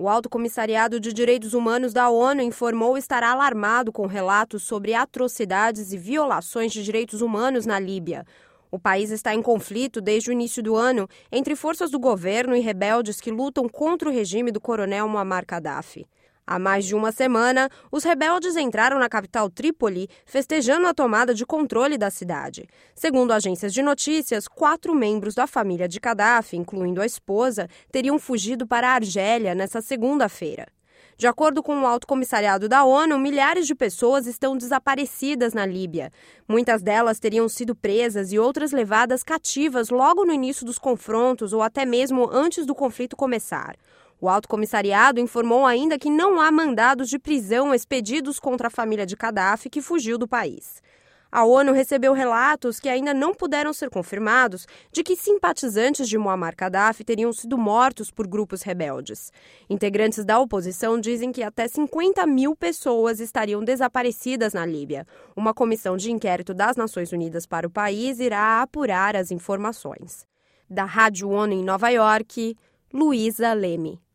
O Alto Comissariado de Direitos Humanos da ONU informou estar alarmado com relatos sobre atrocidades e violações de direitos humanos na Líbia. O país está em conflito desde o início do ano entre forças do governo e rebeldes que lutam contra o regime do coronel Muammar Gaddafi. Há mais de uma semana, os rebeldes entraram na capital Trípoli, festejando a tomada de controle da cidade. Segundo agências de notícias, 4 membros da família de Gaddafi, incluindo a esposa, teriam fugido para a Argélia nesta segunda-feira. De acordo com o Alto Comissariado da ONU, milhares de pessoas estão desaparecidas na Líbia. Muitas delas teriam sido presas e outras levadas cativas logo no início dos confrontos ou até mesmo antes do conflito começar. O Alto Comissariado informou ainda que não há mandados de prisão expedidos contra a família de Gaddafi que fugiu do país. A ONU recebeu relatos que ainda não puderam ser confirmados de que simpatizantes de Muammar Gaddafi teriam sido mortos por grupos rebeldes. Integrantes da oposição dizem que até 50 mil pessoas estariam desaparecidas na Líbia. Uma comissão de inquérito das Nações Unidas para o país irá apurar as informações. Da Rádio ONU em Nova York, Luísa Leme.